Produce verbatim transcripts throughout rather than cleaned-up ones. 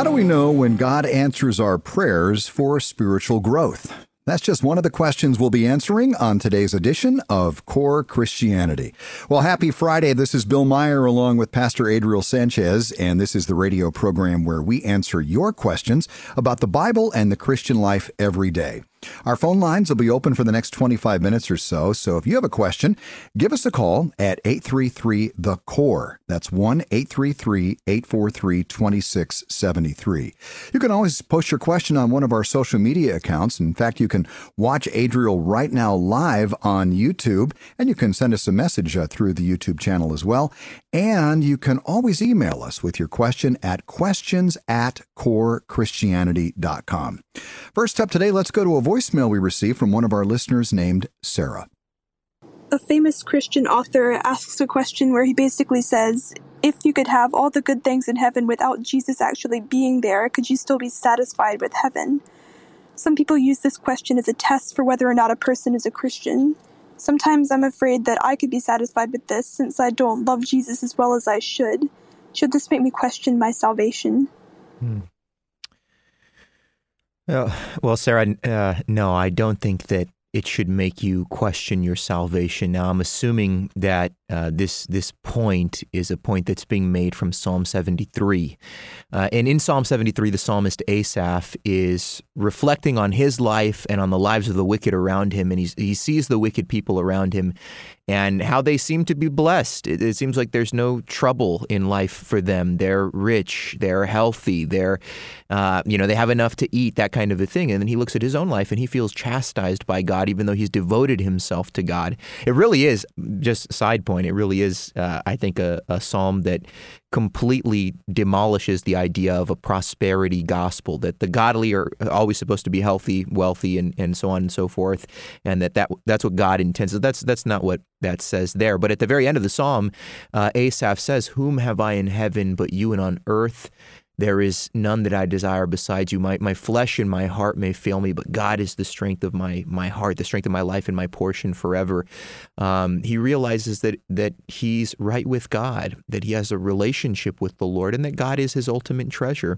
How do we know when God answers our prayers for spiritual growth? That's just one of the questions we'll be answering on today's edition of Core Christianity. Well, happy Friday. This is Bill Meyer along with Pastor Adriel Sanchez, and this is the radio program where we answer your questions about the Bible and the Christian life every day. Our phone lines will be open for the next twenty-five minutes or so, so if you have a question, give us a call at eight three three, the core. That's one eight three three, eight four three, two six seven three. You can always post your question on one of our social media accounts. In fact, you can watch Adriel right now live on YouTube, and you can send us a message uh, through the YouTube channel as well. And you can always email us with your question at questions at core christianity dot com. First up today, let's go to a voicemail we received from one of our listeners named Sarah. A famous Christian author asks a question where he basically says, if you could have all the good things in heaven without Jesus actually being there, could you still be satisfied with heaven? Some people use this question as a test for whether or not a person is a Christian. Sometimes I'm afraid that I could be satisfied with this since I don't love Jesus as well as I should. Should this make me question my salvation? Hmm. Uh, well, Sarah, uh, no, I don't think that it should make you question your salvation. Now, I'm assuming that uh, this this point is a point that's being made from Psalm seventy-three. Uh, and in Psalm seventy-three, the psalmist Asaph is reflecting on his life and on the lives of the wicked around him. And he's, he sees the wicked people around him and how they seem to be blessed. It, it seems like there's no trouble in life for them. They're rich, they're healthy, they're, uh, you know, they have enough to eat, that kind of a thing. And then he looks at his own life and he feels chastised by God, even though he's devoted himself to God. It really is, just a side point, it really is, uh, I think, a, a psalm that completely demolishes the idea of a prosperity gospel, that the godly are always supposed to be healthy, wealthy, and, and so on and so forth, and that, that that's what God intends. That's that's not what that says there. But at the very end of the psalm, uh, Asaph says, "Whom have I in heaven but you, and on earth there is none that I desire besides you. My my flesh and my heart may fail me, but God is the strength of my my heart, the strength of my life, and my portion forever." Um, he realizes that that he's right with God, that he has a relationship with the Lord, and that God is his ultimate treasure.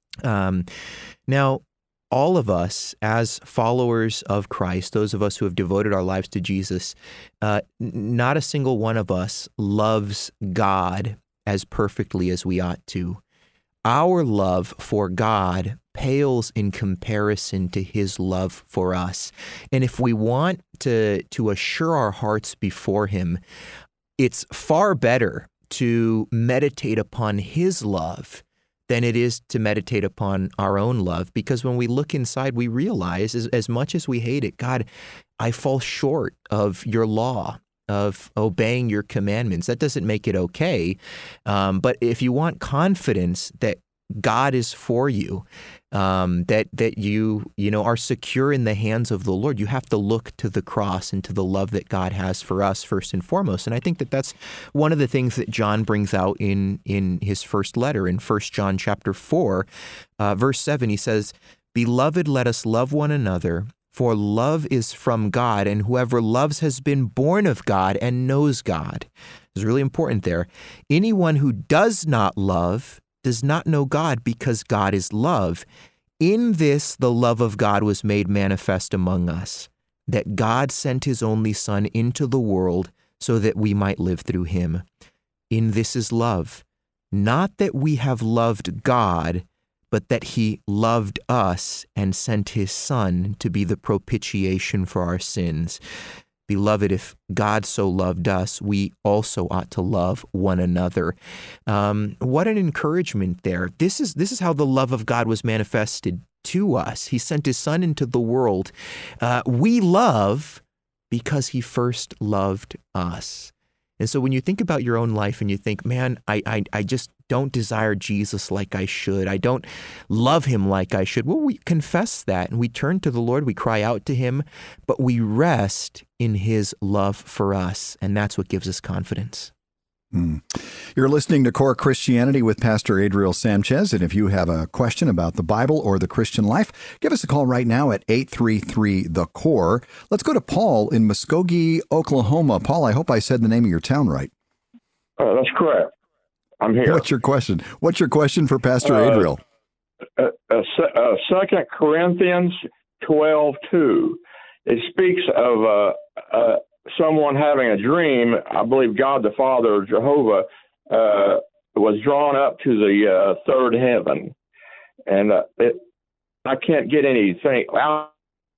Um, now, all of us, as followers of Christ, those of us who have devoted our lives to Jesus, uh, not a single one of us loves God as perfectly as we ought to. Our love for God pales in comparison to his love for us. And if we want to, to assure our hearts before him, it's far better to meditate upon his love than it is to meditate upon our own love. Because when we look inside, we realize, as, as much as we hate it, God, I fall short of your law, of obeying your commandments. That doesn't make it okay. Um, but if you want confidence that God is for you, um, that that you you know are secure in the hands of the Lord, you have to look to the cross and to the love that God has for us first and foremost. And I think that that's one of the things that John brings out in in his first letter in First John chapter four, uh, verse seven. He says, "Beloved, let us love one another, for love is from God, and whoever loves has been born of God and knows God." It's really important there. "Anyone who does not love does not know God, because God is love. In this, the love of God was made manifest among us, that God sent his only Son into the world so that we might live through him. In this is love, not that we have loved God, but that he loved us and sent his Son to be the propitiation for our sins. Beloved, if God so loved us, we also ought to love one another." Um, what an encouragement there. This is this is how the love of God was manifested to us. He sent his Son into the world. Uh, we love because he first loved us. And so when you think about your own life and you think, man, I, I, I just don't desire Jesus like I should. I don't love him like I should. Well, we confess that and we turn to the Lord. We cry out to him, but we rest in his love for us. And that's what gives us confidence. Mm. You're listening to Core Christianity with Pastor Adriel Sanchez, and if you have a question about the Bible or the Christian life, give us a call right now at eight three three, the core. Let's go to Paul in Muskogee, Oklahoma. Paul, I hope I said the name of your town right. Uh, that's correct. I'm here. What's your question? What's your question for Pastor uh, Adriel? uh, uh, uh, Second Corinthians twelve two. It speaks of uh, uh, someone having a dream. I believe God the Father, Jehovah, uh, was drawn up to the uh, third heaven, and uh, it, I can't get anything. Well,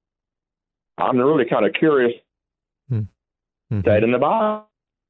I'm really kind of curious. Mm-hmm. That in the Bible.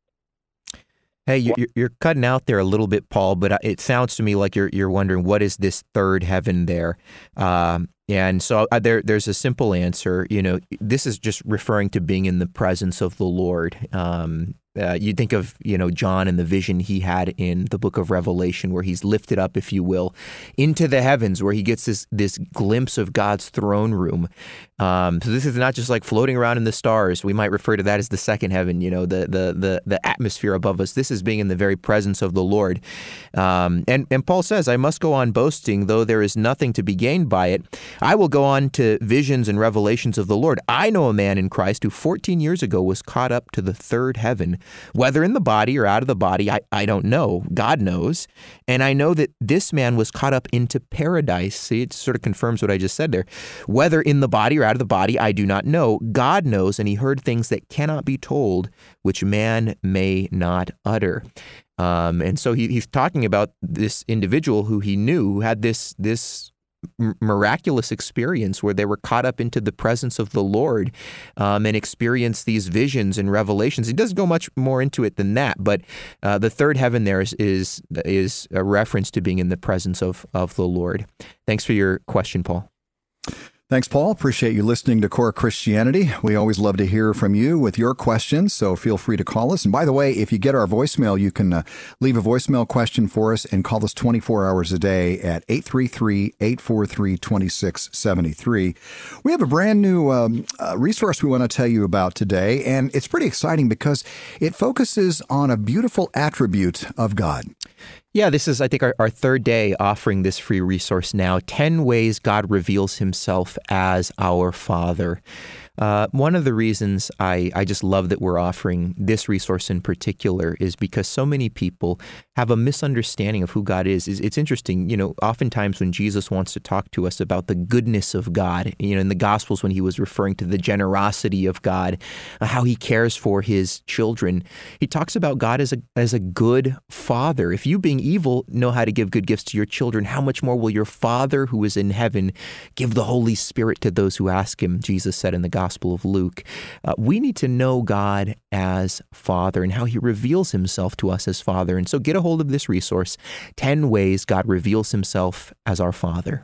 Hey, you're, you're cutting out there a little bit, Paul, but it sounds to me like you're you're wondering what is this third heaven there, um, and so uh, there there's a simple answer. You know, this is just referring to being in the presence of the Lord. Um, Uh, you think of, you know, John and the vision he had in the book of Revelation, where he's lifted up, if you will, into the heavens, where he gets this this glimpse of God's throne room. Um, so this is not just like floating around in the stars. We might refer to that as the second heaven, you know, the the the, the atmosphere above us. This is being in the very presence of the Lord. Um, and, and Paul says, I must go on boasting, though there is nothing to be gained by it. I will go on to visions and revelations of the Lord. I know a man in Christ who fourteen years ago was caught up to the third heaven. Whether in the body or out of the body, I, I don't know. God knows. And I know that this man was caught up into paradise. See, it sort of confirms what I just said there. Whether in the body or out of the body, I do not know. God knows, and he heard things that cannot be told, which man may not utter. Um, and so he, he's talking about this individual who he knew, who had this this miraculous experience where they were caught up into the presence of the Lord um, and experienced these visions and revelations. He doesn't go much more into it than that, but uh, the third heaven there is, is is a reference to being in the presence of of the Lord. Thanks for your question, Paul. Thanks, Paul. Appreciate you listening to Core Christianity. We always love to hear from you with your questions, so feel free to call us. And by the way, if you get our voicemail, you can uh, leave a voicemail question for us and call us twenty-four hours a day at eight three three, eight four three, two six seven three. We have a brand new um, uh, resource we want to tell you about today, and it's pretty exciting because it focuses on a beautiful attribute of God. Yeah, this is, I think, our, our third day offering this free resource now, ten ways God reveals himself as our Father. Uh, one of the reasons I, I just love that we're offering this resource in particular is because so many people have a misunderstanding of who God is. It's, it's interesting, you know, oftentimes when Jesus wants to talk to us about the goodness of God, you know, in the Gospels when he was referring to the generosity of God, uh, how he cares for his children, he talks about God as a as a good Father. If you, being evil, know how to give good gifts to your children, how much more will your Father who is in heaven give the Holy Spirit to those who ask him, Jesus said in the Gospel of Luke. Uh, we need to know God as Father and how he reveals himself to us as Father. And so get a hold of this resource, ten ways God reveals himself as our Father.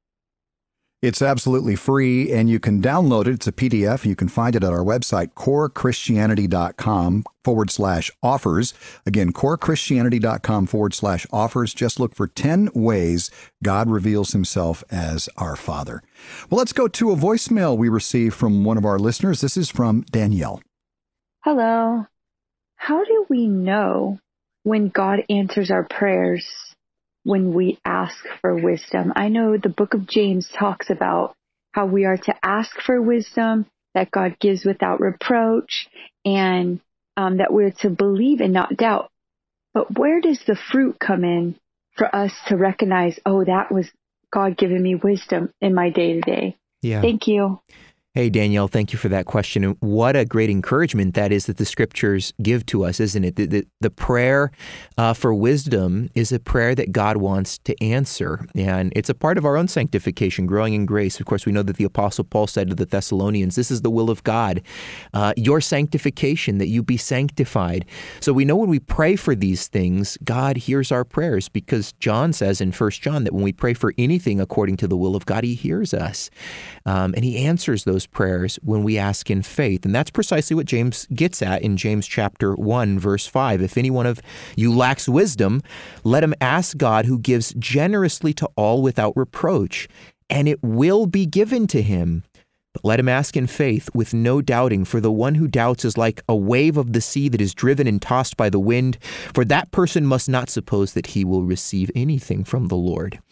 It's absolutely free, and you can download it. It's a P D F. You can find it at our website, corechristianity.com forward slash offers. Again, corechristianity.com forward slash offers. Just look for ten ways God reveals himself as our Father. Well, let's go to a voicemail we received from one of our listeners. This is from Danielle. Hello. How do we know when God answers our prayers when we ask for wisdom? I know the book of James talks about how we are to ask for wisdom, that God gives without reproach, and um, that we're to believe and not doubt. But where does the fruit come in for us to recognize, oh, that was God giving me wisdom in my day-to-day? Yeah. Thank you. Hey, Danielle, thank you for that question. And what a great encouragement that is that the scriptures give to us, isn't it? The, the, the prayer uh, for wisdom is a prayer that God wants to answer. And it's a part of our own sanctification, growing in grace. Of course, we know that the Apostle Paul said to the Thessalonians, this is the will of God, uh, your sanctification, that you be sanctified. So we know when we pray for these things, God hears our prayers, because John says in First John that when we pray for anything according to the will of God, he hears us. Um, and he answers those prayers when we ask in faith. And that's precisely what James gets at in James chapter one, verse five. If any one of you lacks wisdom, let him ask God, who gives generously to all without reproach, and it will be given to him. But let him ask in faith with no doubting, for the one who doubts is like a wave of the sea that is driven and tossed by the wind. For that person must not suppose that he will receive anything from the Lord.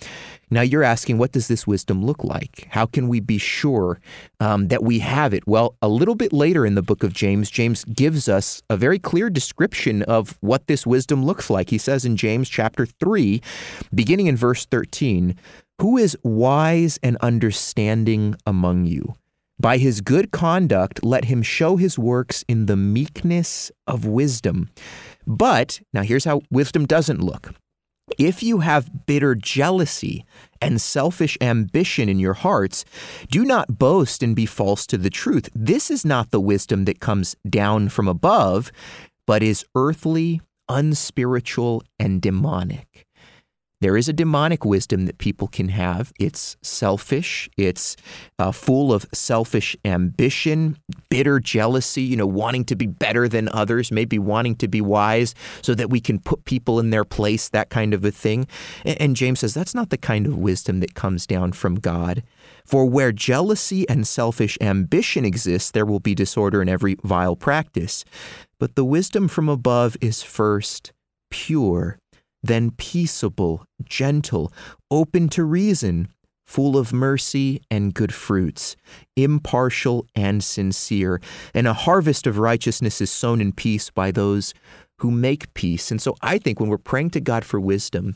Now you're asking, what does this wisdom look like? How can we be sure um, that we have it? Well, a little bit later in the book of James, James gives us a very clear description of what this wisdom looks like. He says in James chapter three, beginning in verse thirteen, "Who is wise and understanding among you? By his good conduct, let him show his works in the meekness of wisdom." But, now here's how wisdom doesn't look. "If you have bitter jealousy and selfish ambition in your hearts, do not boast and be false to the truth. This is not the wisdom that comes down from above, but is earthly, unspiritual, and demonic." There is a demonic wisdom that people can have. It's selfish. It's uh, full of selfish ambition, bitter jealousy, you know, wanting to be better than others, maybe wanting to be wise so that we can put people in their place, that kind of a thing. And, and James says that's not the kind of wisdom that comes down from God. "For where jealousy and selfish ambition exists, there will be disorder in every vile practice. But the wisdom from above is first pure, then peaceable, gentle, open to reason, full of mercy and good fruits, impartial and sincere. And a harvest of righteousness is sown in peace by those who make peace." And so I think when we're praying to God for wisdom,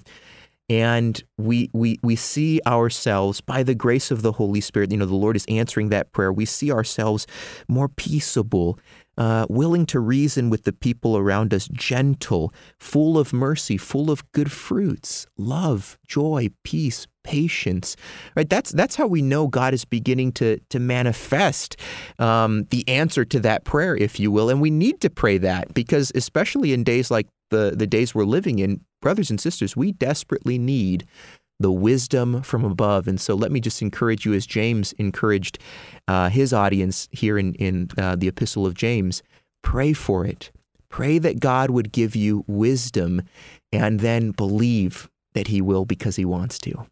and we we we see ourselves, by the grace of the Holy Spirit, you know, the Lord is answering that prayer, we see ourselves more peaceable, Uh, willing to reason with the people around us, gentle, full of mercy, full of good fruits, love, joy, peace, patience. Right? That's that's how we know God is beginning to to manifest um, the answer to that prayer, if you will. And we need to pray that because, especially in days like the the days we're living in, brothers and sisters, we desperately need the wisdom from above. And so let me just encourage you, as James encouraged uh, his audience here in, in uh, the Epistle of James, pray for it. Pray that God would give you wisdom and then believe that he will because he wants to.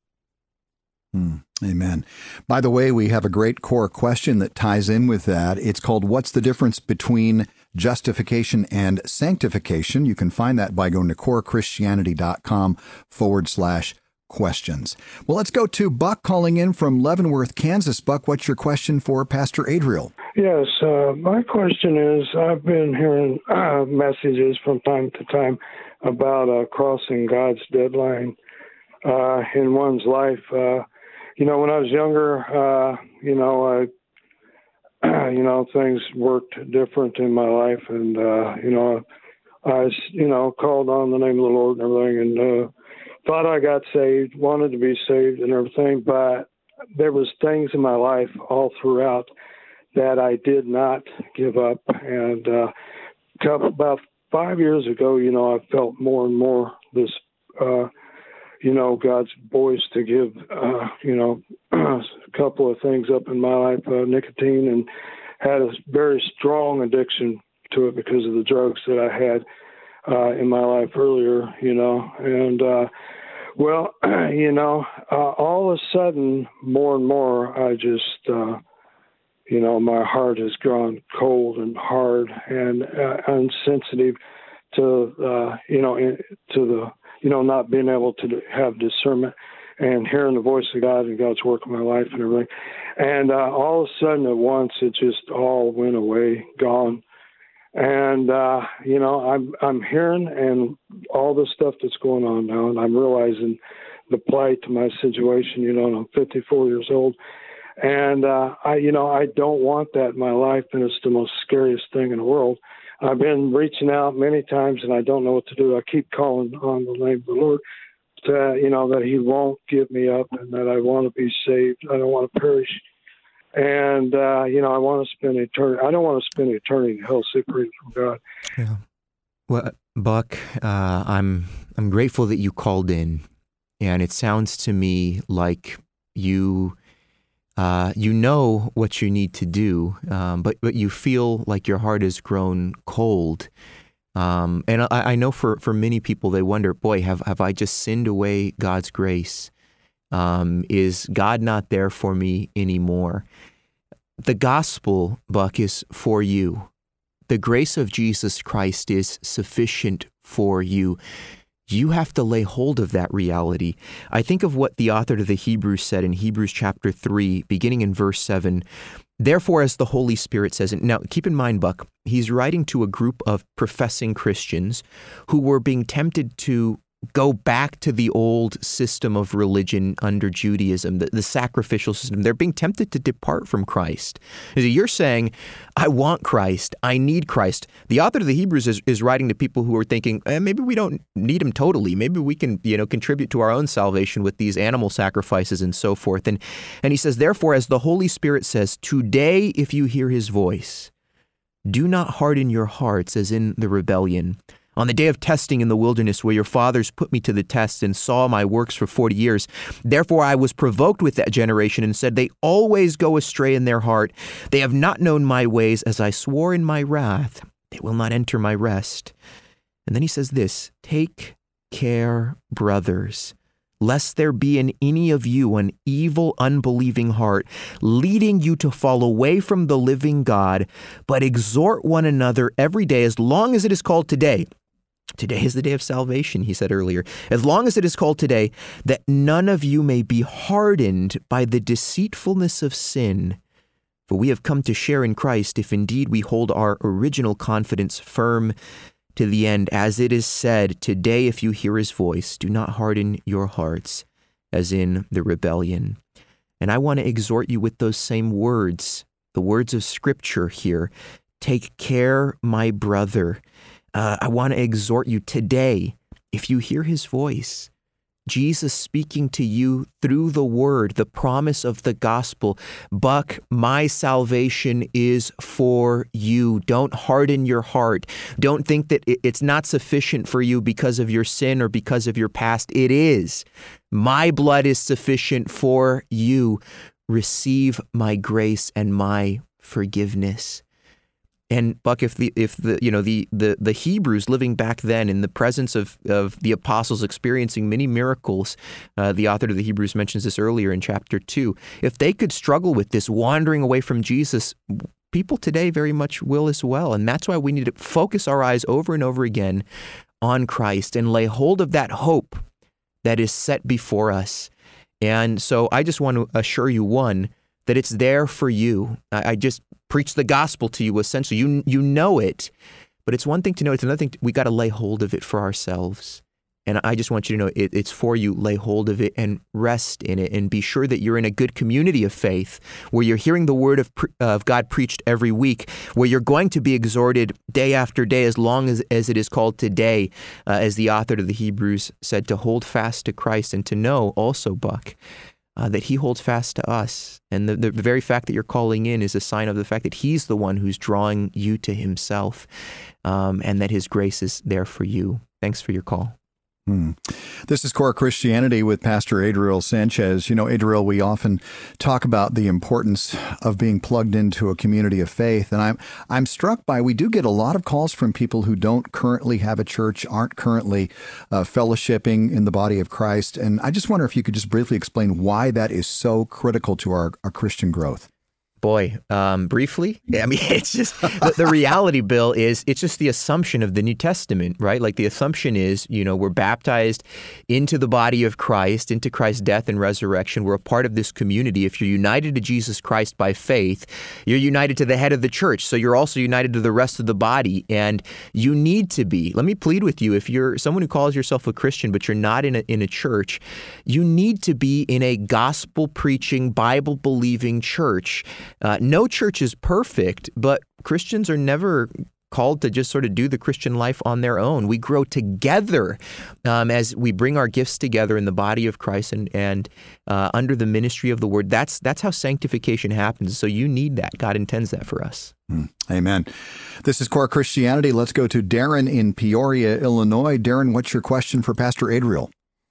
Hmm. Amen. By the way, we have a great core question that ties in with that. It's called, "What's the difference between justification and sanctification?" You can find that by going to corechristianity.com forward slash questions. Well, let's go to Buck calling in from Leavenworth, Kansas. Buck, what's your question for Pastor Adriel? Yes, uh, my question is, I've been hearing uh, messages from time to time about uh, crossing God's deadline uh, in one's life. Uh, you know, when I was younger, uh, you know, I, you know, things worked different in my life, and uh, you know, I, you know, called on the name of the Lord and everything, and uh, thought I got saved, wanted to be saved and everything, but there was things in my life all throughout that I did not give up. And uh, about five years ago, you know, I felt more and more this, uh, you know, God's voice to give, uh, you know, a couple of things up in my life, uh, nicotine, and had a very strong addiction to it because of the drugs that I had Uh, in my life earlier, you know, and, uh, well, you know, uh, all of a sudden, more and more, I just, uh, you know, my heart has grown cold and hard and uh, insensitive to, uh, you know, in, to the, you know, not being able to have discernment and hearing the voice of God and God's work in my life and everything. And uh, all of a sudden at once, it just all went away, gone. And, uh, you know, I'm I'm hearing and all the stuff that's going on now, and I'm realizing the plight to my situation, you know, and I'm fifty-four years old. And, uh, I, you know, I don't want that in my life, and it's the most scariest thing in the world. I've been reaching out many times, and I don't know what to do. I keep calling on the name of the Lord, to, you know, that he won't give me up and that I want to be saved. I don't want to perish. And, uh, you know, I want to spend eternity. I don't want to spend eternity in hell separated from God. Yeah. Well, Buck, uh, I'm I'm grateful that you called in, and it sounds to me like you uh, you know what you need to do, um, but but you feel like your heart has grown cold. Um, and I, I know for, for many people, they wonder, boy, have have I just sinned away God's grace? Um, is God not there for me anymore? The gospel, Buck, is for you. The grace of Jesus Christ is sufficient for you. You have to lay hold of that reality. I think of what the author to the Hebrews said in Hebrews chapter three, beginning in verse seven. Therefore, as the Holy Spirit says, and now keep in mind, Buck, he's writing to a group of professing Christians who were being tempted to go back to the old system of religion under Judaism, the, the sacrificial system. They're being tempted to depart from Christ. You're saying, I want Christ. I need Christ. The author of the Hebrews is, is writing to people who are thinking, eh, maybe we don't need him totally. Maybe we can, you know, contribute to our own salvation with these animal sacrifices and so forth. And, and he says, therefore, as the Holy Spirit says, today, if you hear his voice, do not harden your hearts as in the rebellion. On the day of testing in the wilderness where your fathers put me to the test and saw my works for forty years. Therefore I was provoked with that generation and said, they always go astray in their heart. They have not known my ways, as I swore in my wrath. They will not enter my rest. And then he says this, take care, brothers, lest there be in any of you an evil, unbelieving heart, leading you to fall away from the living God, but exhort one another every day as long as it is called today. Today is the day of salvation, he said earlier. As long as it is called today, that none of you may be hardened by the deceitfulness of sin. For we have come to share in Christ if indeed we hold our original confidence firm to the end. As it is said, today if you hear his voice, do not harden your hearts as in the rebellion. And I want to exhort you with those same words, the words of Scripture here. Take care, my brother. Uh, I want to exhort you today, if you hear his voice, Jesus speaking to you through the word, the promise of the gospel. Buck, my salvation is for you. Don't harden your heart. Don't think that it's not sufficient for you because of your sin or because of your past. It is. My blood is sufficient for you. Receive my grace and my forgiveness. And Buck, if the if the you know the the the Hebrews living back then in the presence of of the apostles experiencing many miracles, uh, the author of the Hebrews mentions this earlier in chapter two. If they could struggle with this wandering away from Jesus, people today very much will as well. And that's why we need to focus our eyes over and over again on Christ and lay hold of that hope that is set before us. And so I just want to assure you, one, that it's there for you. I, I just preach the gospel to you, essentially. You you know it, but it's one thing to know. It's another thing. To, we got to lay hold of it for ourselves. And I just want you to know it, it's for you. Lay hold of it and rest in it, and be sure that you're in a good community of faith where you're hearing the word of, of God preached every week, where you're going to be exhorted day after day, as long as, as it is called today, uh, as the author of the Hebrews said, to hold fast to Christ and to know also, Buck, Uh, that he holds fast to us. And the, the very fact that you're calling in is a sign of the fact that he's the one who's drawing you to himself, um, and that his grace is there for you. Thanks for your call. Hmm. This is Core Christianity with Pastor Adriel Sanchez. You know, Adriel, we often talk about the importance of being plugged into a community of faith. And I'm I'm struck by, we do get a lot of calls from people who don't currently have a church, aren't currently uh, fellowshipping in the body of Christ. And I just wonder if you could just briefly explain why that is so critical to our, our Christian growth. Boy, um, briefly, I mean, it's just, the, the reality, Bill, is it's just the assumption of the New Testament, right? Like the assumption is, you know, we're baptized into the body of Christ, into Christ's death and resurrection. We're a part of this community. If you're united to Jesus Christ by faith, you're united to the head of the church. So you're also united to the rest of the body. And you need to be, let me plead with you, if you're someone who calls yourself a Christian, but you're not in a, in a church, you need to be in a gospel-preaching, Bible-believing church. Uh, no church is perfect, but Christians are never called to just sort of do the Christian life on their own. We grow together um, as we bring our gifts together in the body of Christ and and uh, under the ministry of the Word. That's that's how sanctification happens. So you need that. God intends that for us. Mm, amen. This is Core Christianity. Let's go to Darren in Peoria, Illinois. Darren, what's your question for Pastor Adriel?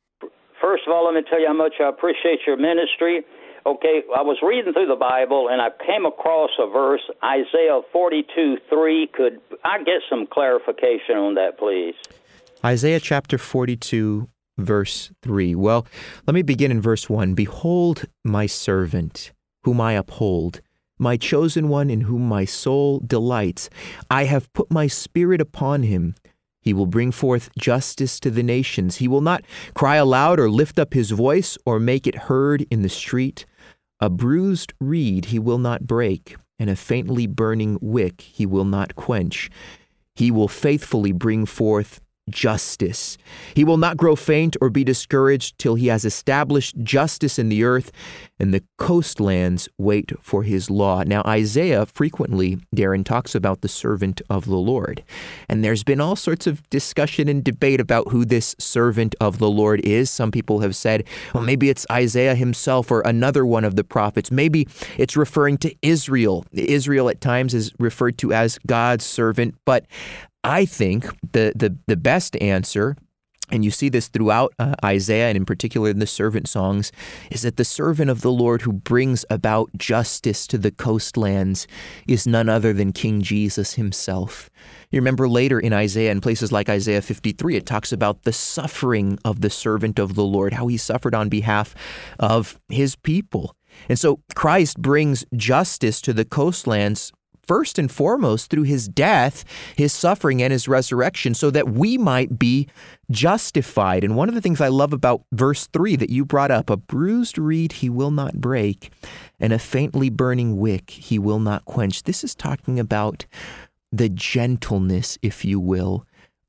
First of all, let me tell you how much I appreciate your ministry. Okay, I was reading through the Bible, and I came across a verse, Isaiah forty-two three. Could I get some clarification on that, please? Isaiah chapter forty-two, verse three. Well, let me begin in verse one. Behold my servant, whom I uphold, my chosen one in whom my soul delights. I have put my spirit upon him, He will bring forth justice to the nations. He will not cry aloud or lift up his voice or make it heard in the street. A bruised reed he will not break, and a faintly burning wick he will not quench. He will faithfully bring forth justice. He will not grow faint or be discouraged till he has established justice in the earth, and the coastlands wait for his law. Now, Isaiah frequently, Darren, talks about the servant of the Lord. And there's been all sorts of discussion and debate about who this servant of the Lord is. Some people have said, well, maybe it's Isaiah himself or another one of the prophets. Maybe it's referring to Israel. Israel at times is referred to as God's servant, but I think the, the, the best answer, and you see this throughout uh, Isaiah and in particular in the servant songs, is that the servant of the Lord who brings about justice to the coastlands is none other than King Jesus himself. You remember later in Isaiah, in places like Isaiah fifty-three, it talks about the suffering of the servant of the Lord, how he suffered on behalf of his people. And so Christ brings justice to the coastlands first and foremost through his death, his suffering, and his resurrection, so that we might be justified. And one of the things I love about verse three that you brought up, a bruised reed he will not break, and a faintly burning wick he will not quench. This is talking about the gentleness, if you will,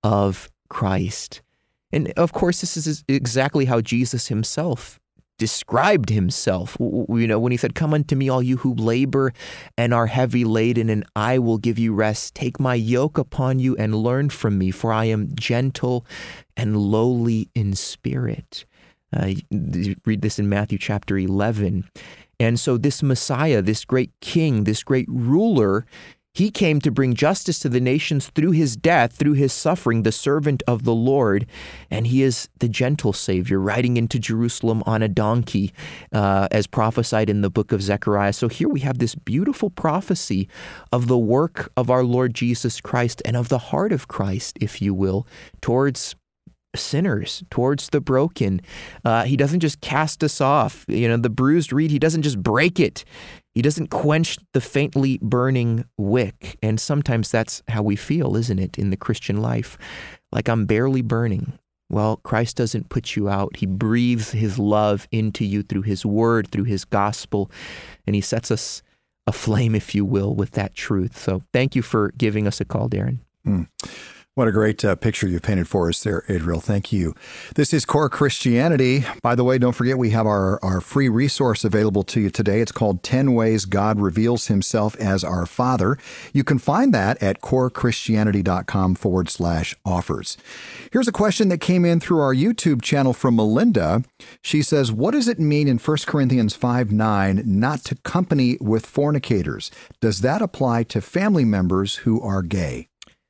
of Christ. And of course, this is exactly how Jesus himself described himself, you know, when he said, "Come unto me, all you who labor and are heavy laden, and I will give you rest. Take my yoke upon you and learn from me, for I am gentle and lowly in spirit." Uh, you read this in Matthew chapter eleven. And so this Messiah, this great king, this great ruler, he came to bring justice to the nations through his death, through his suffering, the servant of the Lord. And he is the gentle Savior, riding into Jerusalem on a donkey, uh, as prophesied in the book of Zechariah. So here we have this beautiful prophecy of the work of our Lord Jesus Christ and of the heart of Christ, if you will, towards sinners, towards the broken. Uh, he doesn't just cast us off. You know, the bruised reed, he doesn't just break it. He doesn't quench the faintly burning wick. And sometimes that's how we feel, isn't it, in the Christian life? Like, I'm barely burning. Well, Christ doesn't put you out. He breathes his love into you through his word, through his gospel, and he sets us aflame, if you will, with that truth. So thank you for giving us a call, Darren. Mm. What a great uh, picture you've painted for us there, Adriel. Thank you. This is Core Christianity. By the way, don't forget we have our, our free resource available to you today. It's called ten ways God Reveals Himself as Our Father. You can find that at corechristianity.com forward slash offers. Here's a question that came in through our YouTube channel from Melinda. She says, what does it mean in First Corinthians five nine not to company with fornicators? Does that apply to family members who are gay?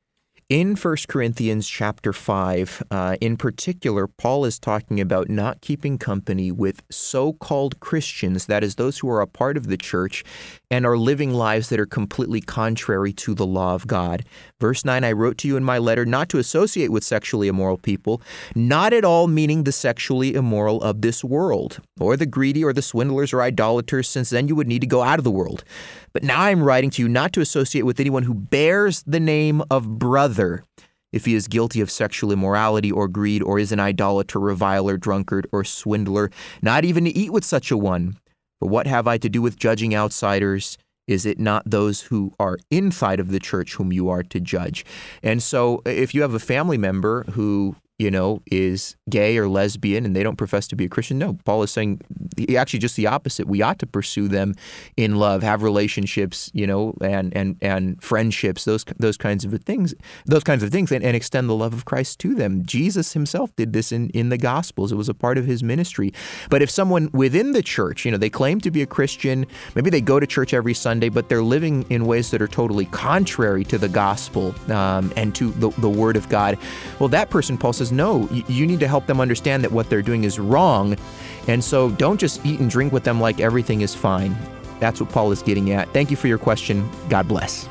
In First Corinthians chapter five, uh, in particular, Paul is talking about not keeping company with so-called Christians, that is, those who are a part of the church and are living lives that are completely contrary to the law of God. Verse nine, I wrote to you in my letter not to associate with sexually immoral people, not at all meaning the sexually immoral of this world, or the greedy or the swindlers or idolaters, since then you would need to go out of the world. But now I'm writing to you not to associate with anyone who bears the name of brother, if he is guilty of sexual immorality or greed, or is an idolater, reviler, drunkard, or swindler, not even to eat with such a one. For what have I to do with judging outsiders? Is it not those who are inside of the church whom you are to judge? And so if you have a family member who, you know, is gay or lesbian and they don't profess to be a Christian, no, Paul is saying actually just the opposite. We ought to pursue them in love, have relationships, you know, and and and friendships, those those kinds of things, those kinds of things, and, and extend the love of Christ to them. Jesus himself did this in, in the Gospels. It was a part of his ministry. But if someone within the church, you know, they claim to be a Christian, maybe they go to church every Sunday, but they're living in ways that are totally contrary to the gospel um, and to the, the word of God, well, that person, Paul says, no, you need to help them understand that what they're doing is wrong. And so don't just eat and drink with them like everything is fine. That's what Paul is getting at. Thank you for your question. God bless.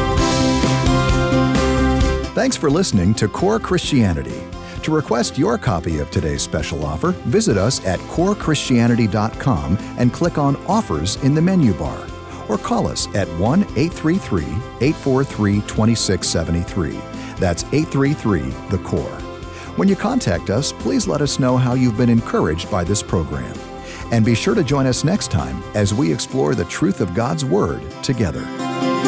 Thanks for listening to Core Christianity. To request your copy of today's special offer, visit us at core christianity dot com and click on Offers in the menu bar. Or call us at one eight three three, eight four three, two six seven three. That's eight three three, the core. When you contact us, please let us know how you've been encouraged by this program. And be sure to join us next time as we explore the truth of God's Word together.